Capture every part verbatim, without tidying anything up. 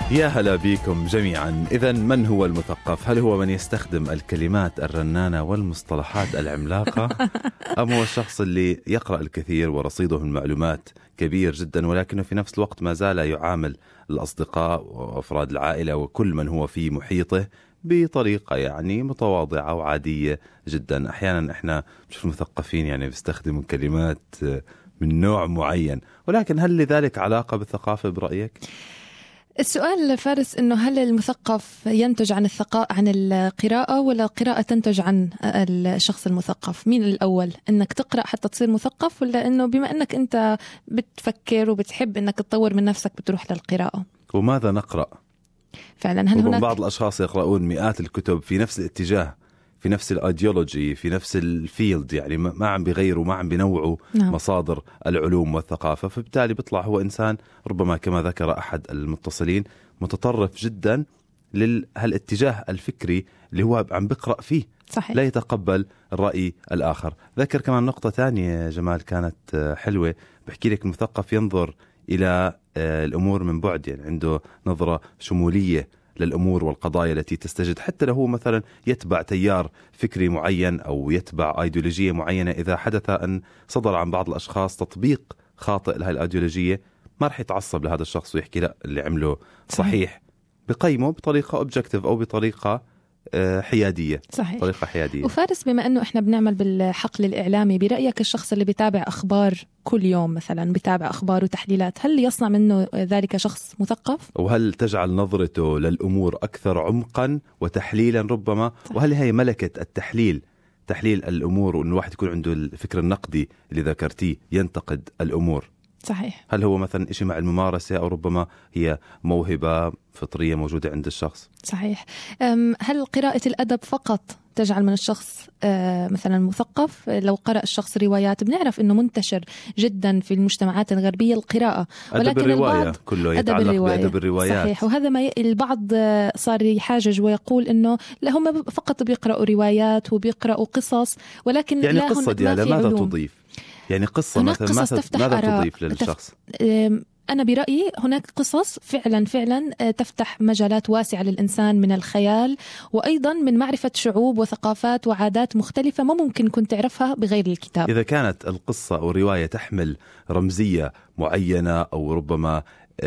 يا هلا بكم جميعا. إذن من هو المثقف؟ هل هو من يستخدم الكلمات الرنانة والمصطلحات العملاقة أم هو الشخص اللي يقرأ الكثير ورصيده من المعلومات كبير جدا ولكنه في نفس الوقت ما زال يعامل الأصدقاء وأفراد العائلة وكل من هو في محيطه بطريقة يعني متواضعة وعادية جدا؟ أحيانا إحنا نشوف المثقفين يعني بيستخدموا كلمات من نوع معين، ولكن هل لذلك علاقة بالثقافة برأيك؟ السؤال فارس إنه هل المثقف ينتج عن الثقافة عن القراءة ولا القراءة تنتج عن الشخص المثقف؟ مين الأول؟ إنك تقرأ حتى تصير مثقف، ولا إنه بما إنك أنت بتفكر وبتحب إنك تطور من نفسك بتروح للقراءة؟ وماذا نقرأ؟ فعلا هل هناك بعض الأشخاص يقرؤون مئات الكتب في نفس الاتجاه، في نفس الأيديولوجي، في نفس الفيلد، يعني ما عم بيغيروا ما عم بينوعوا نعم. مصادر العلوم والثقافة، فبالتالي بيطلع هو إنسان ربما كما ذكر أحد المتصلين متطرف جدا للاتجاه الفكري اللي هو عم بقرأ فيه. صحيح. لا يتقبل الرأي الآخر. ذكر كمان نقطة ثانية جمال كانت حلوة، بحكي لك المثقف ينظر إلى الأمور من بعد، يعني عنده نظرة شمولية للأمور والقضايا التي تستجد، حتى لو هو مثلا يتبع تيار فكري معين أو يتبع أيديولوجية معينة. إذا حدث أن صدر عن بعض الأشخاص تطبيق خاطئ لهذه الأيديولوجية ما رح يتعصب لهذا الشخص ويحكي لا اللي عمله صحيح، بقيمه بطريقة أوبجكتيف أو بطريقة حيادية. صحيح. طريقة حيادية. وفارس بما أنه إحنا بنعمل بالحقل الإعلامي، برأيك الشخص اللي بيتابع أخبار كل يوم مثلا، بيتابع أخبار وتحليلات، هل يصنع منه ذلك شخص مثقف؟ وهل تجعل نظرته للأمور أكثر عمقا وتحليلا ربما؟ صحيح. وهل هي ملكة التحليل، تحليل الأمور، وأن الواحد يكون عنده الفكر النقدي اللي ذكرتيه ينتقد الأمور؟ صحيح. هل هو مثلا إشي مع الممارسة أو ربما هي موهبة فطرية موجودة عند الشخص؟ صحيح. هل قراءة الأدب فقط تجعل من الشخص مثلا مثقف؟ لو قرأ الشخص روايات، بنعرف أنه منتشر جدا في المجتمعات الغربية القراءة، ولكن أدب الرواية كله يتعلق الرواية. بأدب الروايات. صحيح. وهذا ما ي... البعض صار يحاجج ويقول أنه لا، هم فقط بيقرأوا روايات وبيقرأوا قصص، ولكن يعني لا قصة ديالة ماذا علوم. تضيف؟ يعني قصة مثلا ماذا, ماذا تضيف للشخص؟ أنا برأيي هناك قصص فعلا فعلا تفتح مجالات واسعة للإنسان من الخيال، وأيضا من معرفة شعوب وثقافات وعادات مختلفة ما ممكن كنت تعرفها بغير الكتاب. إذا كانت القصة أو الرواية تحمل رمزية معينة أو ربما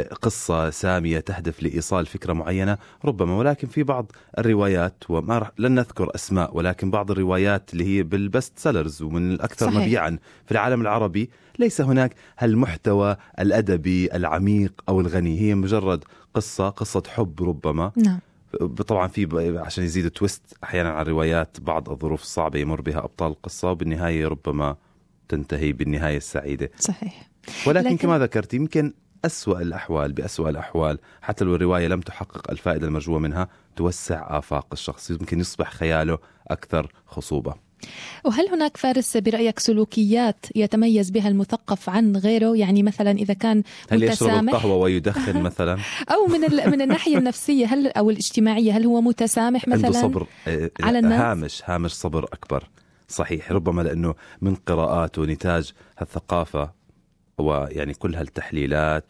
قصة سامية تهدف لإيصال فكرة معينة ربما، ولكن في بعض الروايات، وما رح لن نذكر أسماء، ولكن بعض الروايات اللي هي بالبست سيلرز ومن الأكثر صحيح. مبيعا في العالم العربي، ليس هناك هالمحتوى الأدبي العميق أو الغني، هي مجرد قصة قصة حب ربما. نعم. طبعا في عشان يزيد تويست أحيانا على الروايات بعض الظروف الصعبة يمر بها أبطال القصة، وبالنهاية ربما تنتهي بالنهاية السعيدة. صحيح. ولكن لكن... كما ذكرت يمكن أسوأ الأحوال بأسوأ الأحوال حتى لو الرواية لم تحقق الفائدة المرجوة منها توسع آفاق الشخص، يمكن يصبح خياله أكثر خصوبة. وهل هناك فارس برأيك سلوكيات يتميز بها المثقف عن غيره؟ يعني مثلا إذا كان هل متسامح، يشرب القهوة ويدخن مثلا، أو من من الناحية النفسية هل أو الاجتماعية هل هو متسامح مثلا؟ عنده صبر على الناس؟ هامش هامش صبر أكبر. صحيح. ربما لأنه من قراءات ونتاج هالثقافة ويعني كل هالتحليلات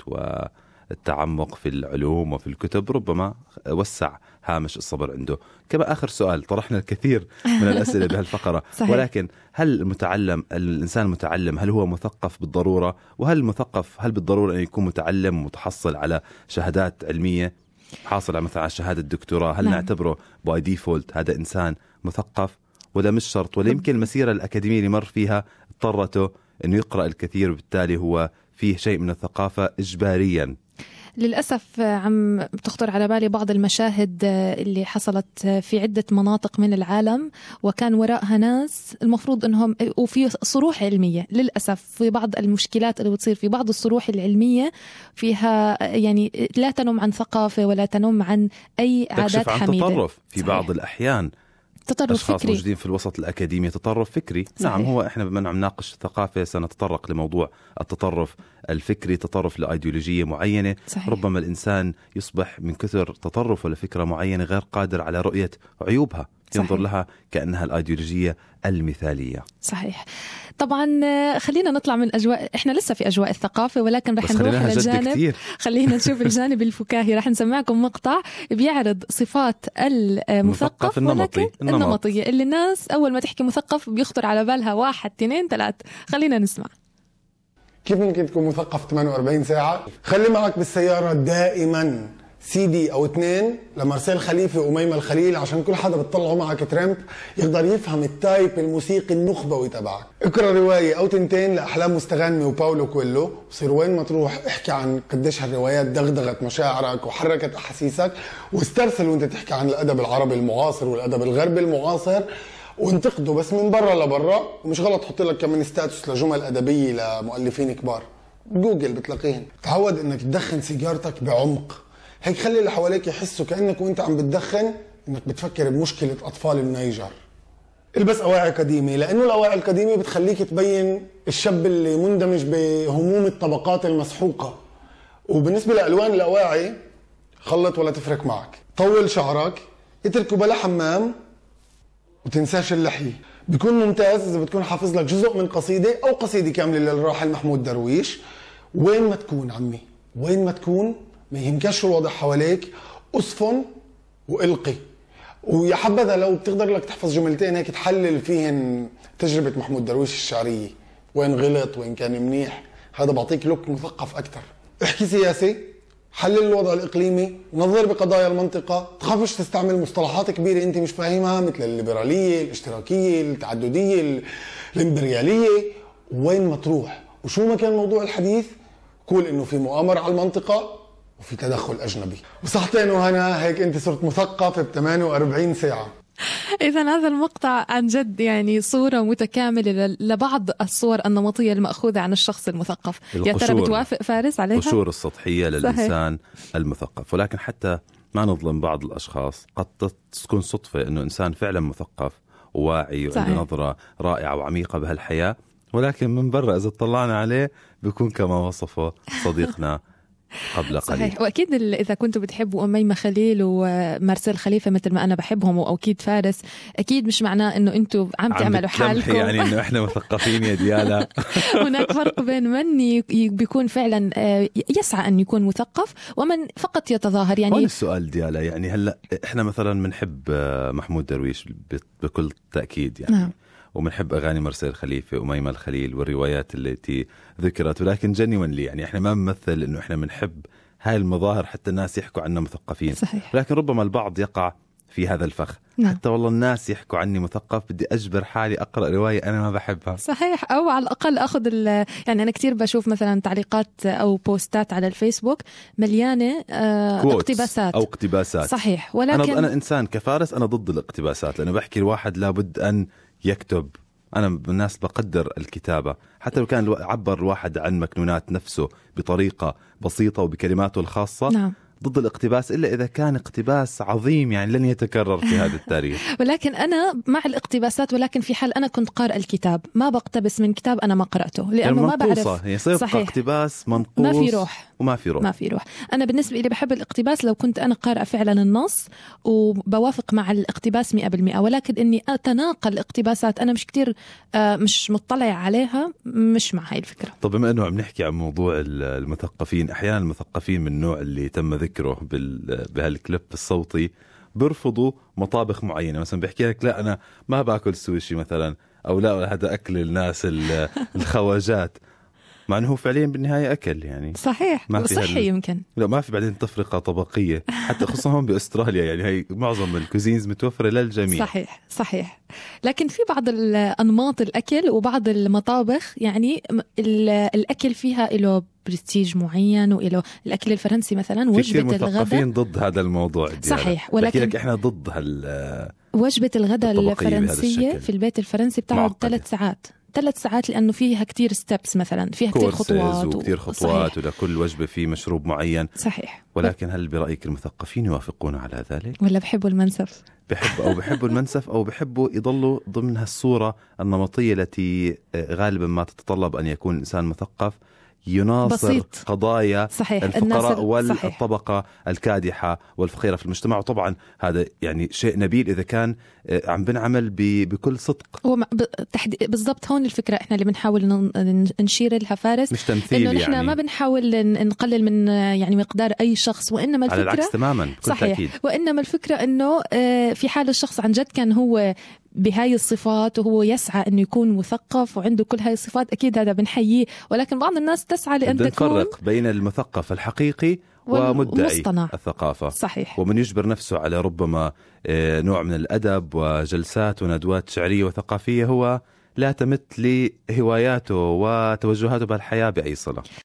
والتعمق في العلوم وفي الكتب ربما وسع هامش الصبر عنده. كما آخر سؤال، طرحنا الكثير من الأسئلة بهالفقرة ولكن هل المتعلم الإنسان المتعلم هل هو مثقف بالضرورة؟ وهل المثقف هل بالضرورة أن يكون متعلم ومتحصل على شهادات علمية، حاصل على مثلا شهادة دكتوراه؟ هل نعم. نعتبره باي ديفولت هذا إنسان مثقف ولا مش شرط؟ ولا يمكن المسيرة الأكاديمية اللي مر فيها اضطرته أنه يقرأ الكثير وبالتالي هو فيه شيء من الثقافة إجباريا؟ للأسف عم تخطر على بالي بعض المشاهد اللي حصلت في عدة مناطق من العالم وكان وراءها ناس المفروض أنهم، وفي صروح علمية. للأسف في بعض المشكلات اللي بتصير في بعض الصروح العلمية فيها يعني لا تنم عن ثقافة ولا تنم عن أي عادات عن حميدة. تطرف في صحيح. بعض الأحيان تطرف أشخاص فكري موجودين في الوسط الأكاديمي تطرف فكري. صحيح. نعم. هو إحنا بما عم ناقش الثقافة سنتطرق لموضوع التطرف الفكري، تطرف لأيديولوجية معينة. صحيح. ربما الإنسان يصبح من كثر تطرفه لفكرة معينة غير قادر على رؤية عيوبها. ينظر صحيح. لها كأنها الأيديولوجية المثالية. صحيح. طبعا خلينا نطلع من أجواء، إحنا لسه في أجواء الثقافة، ولكن رح نروح إلى الجانب، خلينا نشوف الجانب الفكاهي. رح نسمعكم مقطع بيعرض صفات المثقف ولكن النمطية اللي الناس أول ما تحكي مثقف بيخطر على بالها واحد اثنين ثلاث. خلينا نسمع. كيف ممكن تكون مثقف ثمانية وأربعين ساعة؟ خلي معك بالسيارة دائما سي دي او اثنين لمارسيل خليفة وأميمة الخليل، عشان كل حدا بتطلعه معك ترامب يقدر يفهم التايب الموسيقي النخبوي تبعك. اقرا رواية او تنتين لأحلام مستغانمي وباولو كويلو، وصير وين ما تروح احكي عن قديش هالروايات دغدغت مشاعرك وحركت احاسيسك، واسترسل وانت تحكي عن الادب العربي المعاصر والادب الغربي المعاصر وانتقده بس من برا لبرا. ومش غلط تحط لك كمان ستاتوس لجمل ادبية لمؤلفين كبار، جوجل بتلاقيهن. تعود انك تدخن سيجارتك بعمق، هيك خلي اللي حواليك يحسوا كأنك وانت عم بتدخن انك بتفكر بمشكلة اطفال النيجر. البس اواعي قديمة، لانه الاواعي القديمة بتخليك تبين الشاب اللي مندمج بهموم الطبقات المسحوقة. وبالنسبة لألوان الاواعي خلط ولا تفرق معك. طول شعرك، اتركه بلا حمام، وتنساش اللحية. بيكون ممتاز اذا بتكون حافظ لك جزء من قصيدة او قصيدة كاملة للراحل محمود درويش. وين ما تكون عمي، وين ما تكون، ما يهمكش شو الوضع حواليك، اصفن والقي. ويا حبذا لو بتقدر لك تحفظ جملتين هيك تحلل فيهن تجربة محمود درويش الشعرية، وين غلط وين كان منيح. هذا بعطيك لوك مثقف اكثر. احكي سياسي، حلل الوضع الاقليمي، نظر بقضايا المنطقة، تخافش تستعمل مصطلحات كبيرة انت مش فاهمها مثل الليبرالية، الاشتراكية، التعددية، الامبريالية. وين ما تروح وشو ما كان موضوع الحديث، قول انه في مؤامرة على المنطقة وفي تدخل أجنبي. وصحتين وهنا، هيك أنت صرت مثقف ب ثمانية وأربعين ساعة. إذا هذا المقطع عن جد يعني صورة متكاملة لبعض الصور النمطية المأخوذة عن الشخص المثقف. يا ترى بتوافق فارس عليها؟ القشور السطحية للإنسان المثقف. ولكن حتى ما نظلم بعض الأشخاص، قد تكون صدفة أنه إنسان فعلا مثقف وواعي وعنده نظرة رائعة وعميقة بهالحياة، ولكن من برا إذا طلعنا عليه بيكون كما وصفه صديقنا قبل قليل. صحيح. وأكيد إذا كنتوا بتحبوا أميمة خليل ومارسيل خليفة مثل ما أنا بحبهم وأكيد فارس، أكيد مش معناه إنه أنتوا عم تعملوا حالكم يعني إنه إحنا مثقفين يا ديالا. هناك فرق بين من بيكون فعلا يسعى أن يكون مثقف ومن فقط يتظاهر. يعني هون السؤال ديالا، يعني هلأ إحنا مثلا بنحب محمود درويش بكل تأكيد يعني نعم. ومنحب أغاني مارسيل خليفة وأميمة الخليل والروايات التي ذكرت، ولكن جنوانلي يعني إحنا ما بنمثل إنه إحنا بنحب هاي المظاهر حتى الناس يحكوا عنا مثقفين. صحيح. لكن ربما البعض يقع في هذا الفخ. نعم. حتى والله الناس يحكوا عني مثقف، بدي أجبر حالي أقرأ رواية أنا ما بحبها. صحيح. أو على الأقل أخذ يعني أنا كتير بشوف مثلا تعليقات أو بوستات على الفيسبوك مليانة اقتباسات أو اقتباسات. صحيح. ولكن أنا, أنا إنسان كفارس أنا ضد الاقتباسات، لأنه بحكي الواحد لابد أن يكتب. أنا بالناس بقدر الكتابة، حتى لو كان عبر الواحد عن مكنونات نفسه بطريقة بسيطة وبكلماته الخاصة. نعم. ضد الاقتباس إلا إذا كان اقتباس عظيم يعني لن يتكرر في هذا التاريخ. ولكن أنا مع الاقتباسات، ولكن في حال أنا كنت قارئ الكتاب ما بقتبس من كتاب أنا ما قرأته، لأنه ما بعرف. يصير اقتباس منقوص ما في روح وما في روح ما في روح. أنا بالنسبة لي بحب الاقتباس لو كنت أنا قارئة فعلا النص وبوافق مع الاقتباس مئة بالمئة، ولكن إني أتناقل اقتباسات أنا مش كتير مش مطلع عليها، مش مع هاي الفكرة. طب بما أنه عم نحكي عن موضوع المثقفين، أحيانا المثقفين من النوع اللي تم ذكره بهالكليب الصوتي بيرفضوا مطابخ معينة. مثلا بيحكي لك لا أنا ما باكل سوشي مثلا، أو لا هذا أكل الناس الخواجات، مع أنه فعليا بالنهاية أكل يعني. صحيح. صحي هل... يمكن لا ما في بعدين تفرقة طبقية حتى خصوصا هون بأستراليا، يعني هي معظم الكوزينز متوفرة للجميع. صحيح صحيح. لكن في بعض الأنماط الأكل وبعض المطابخ يعني الأكل فيها له برستيج معين، وإله الأكل الفرنسي مثلا وجبة الغداء. مثقفين ضد هذا الموضوع ديالك. صحيح. ولكن لك إحنا ضد هال وجبة الغداء الفرنسية في البيت الفرنسي بتاعه ثلاث ساعات ثلاث ساعات لأنه فيها كتير ستيبس، مثلا فيها كتير خطوات وكتير خطوات، ولكل وجبة في مشروب معين. صحيح. ولكن هل برأيك المثقفين يوافقون على ذلك؟ ولا بحبوا المنسف؟ بحب أو بحبوا المنسف أو بحبوا يضلوا ضمن هالصورة النمطية التي غالبا ما تتطلب أن يكون إنسان مثقف يناصر بسيط. قضايا صحيح. الفقراء والطبقة والطبقة الكادحة والفقيرة في المجتمع. وطبعا هذا يعني شيء نبيل إذا كان عم بنعمل بكل صدق. بالضبط، هون الفكرة إحنا اللي بنحاول نشير لها فارس، مش تمثيل، إنه نحن يعني ما بنحاول نقلل من يعني مقدار أي شخص، وإنما الفكرة على العكس تماما. صحيح. تأكيد. وإنما الفكرة إنه في حال الشخص عن جد كان هو بهاي الصفات وهو يسعى إنه يكون مثقف وعنده كل هاي الصفات، أكيد هذا بنحييه. ولكن بعض الناس تسعى لأن تكون نفرق بين المثقف الحقيقي ومدعي الثقافة. صحيح. ومن يجبر نفسه على ربما نوع من الأدب وجلسات وندوات شعرية وثقافية هو لا تمت لهواياته وتوجهاته بالحياة بأي صلة.